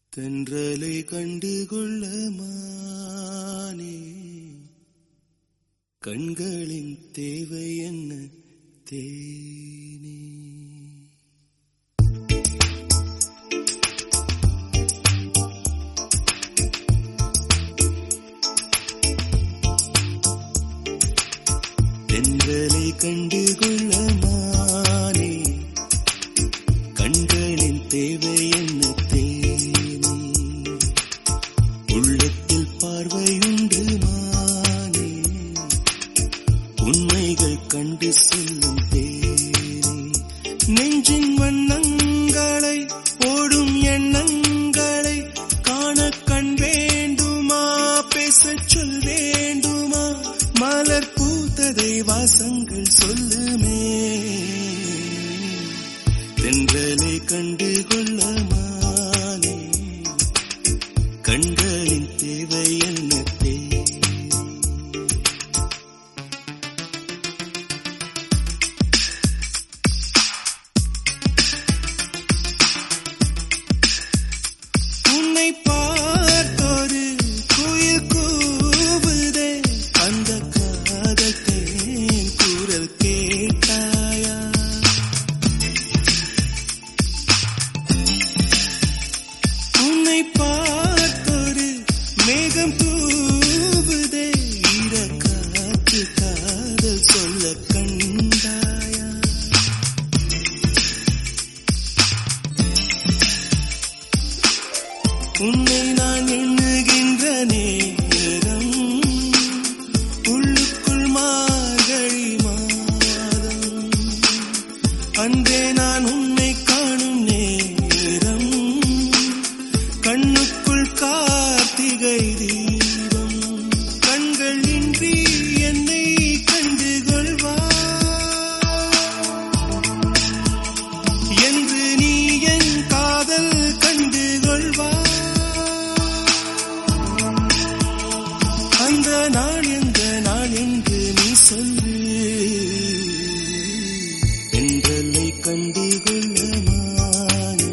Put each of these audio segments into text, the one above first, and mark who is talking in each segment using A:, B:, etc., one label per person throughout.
A: தென்றலை கண்டுகொள்ள மானே, கண்களின் தேவை என்ன தேனே. தென்றலை கண்டுகொள்ள மானே, கண்களின் தேவை என்ன தேனே. உள்ளத்தில் பார்வையுண்டு மானே, உண்மைகள் கண்டு செல்லும் தேனே. நெஞ்சின் வண்ணங்களை ஓடும் எண்ணங்களை காண கண் வேண்டுமா, பேசச் சொல் வேண்டுமா, மலர் பூத்ததை வாசங்கள் சொல்லுமே. தென்றலை கண்டுகொள்ள மானே, கண்களின் தேவை என்ன தேவை. உன்னை பார்த்தொரு குயில் கூவுதே, அந்த காதல் தேன் குரல் கேட்டாயா. உன்னை பார்த்தொரு மேகம் தூவுதே, ஈரக்காற்று காதல் சொல்ல கண்டாயா. உன்னை நான் எண்ணுகின்ற நேரம் உள்ளுக்குள் மார்கழி மாதம். அன்றே நான் உன்னை காணும் நேரம் கண்ணுக்குள் கார்த்திகை தீபம். கண்கள் இன்றி என்னை கண்டுகொள்வா என்று நீ என் காதல் கண்டுகொள்வா. அந்த நாள் எந்த நாள் என்று நீ சொல்லு. தென்றலை கண்டுகொள்ள மானே,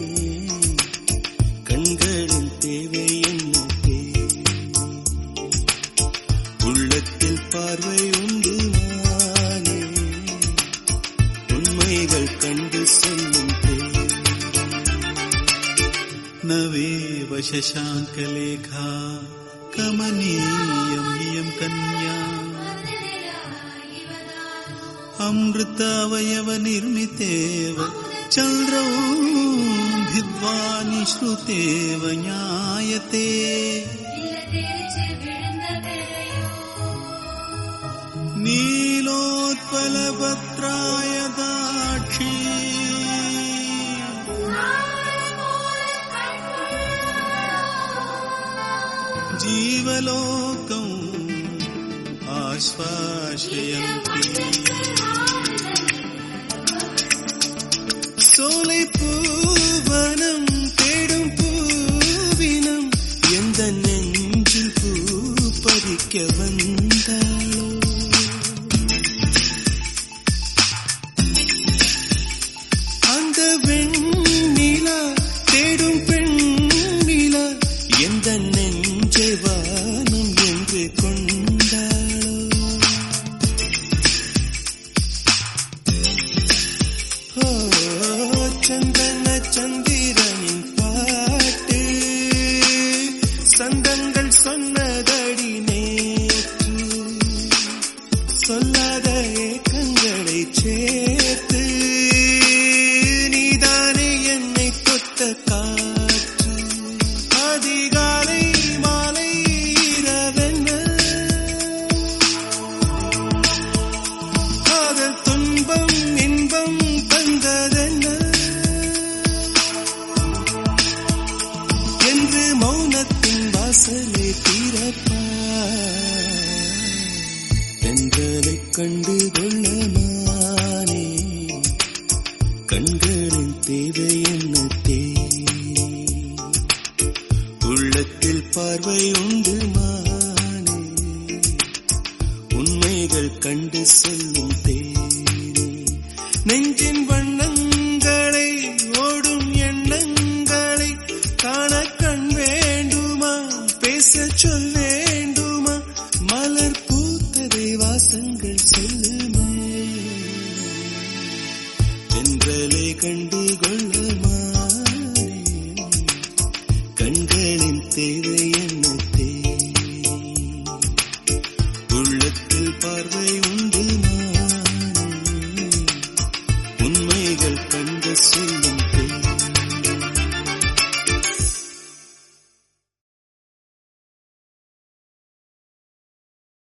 A: கண்களின் தேவை என்ன தேவை. உள்ளத்தில் பார்வை உண்டு மானே, உண்மைகள் கண்டு சொல்லும் தேவை.
B: नवेव शशाङ्कलेखा कमनीयं इयं कन्या, अमृतावयवनिर्मितेव चन्द्रौभिद्वा निश्रुतेव ज्ञायते. नीलोत्पलपत्राय दाक्षी जीवलोकम् आश्वासयन्ति.
A: சோலை பூவனம் தேடும் பூவினம் எந்த நெஞ்சில் பூ பறிக்க வந்தாளோ. அந்த வெண்ணிலா தேடும் பெண்ணிலா எந்த நெஞ்சை வானம் என்று கொண்டாளோ. சந்தன சந்திரனின் பாட்டு சந்தங்கள் சொன்னதடி நேற்று, சொல்லாத ஏக்கங்களை சேர்த்து நீதானே என்னை தொட்ட காற்று. அதிகாலை மாலை இரவென்ன காதல் துன்பம் இன்பம் தந்ததென்ன என்று மௌனத்தின் வாசலை திறப்பா. தென்றலை கண்டுகொள்ள மானே, கண்களின் தேவை என்ன தேவை. உள்ளத்தில் பார்வை உண்டு மானே, உண்மைகள் கண்டு செல்லும் தேனே. நெஞ்சின் வண்ணங்களை ஓடும் எண்ணங்களை காண கண்டு கனவை கண்டு கொள்ள மாறே கண்களின் தேவை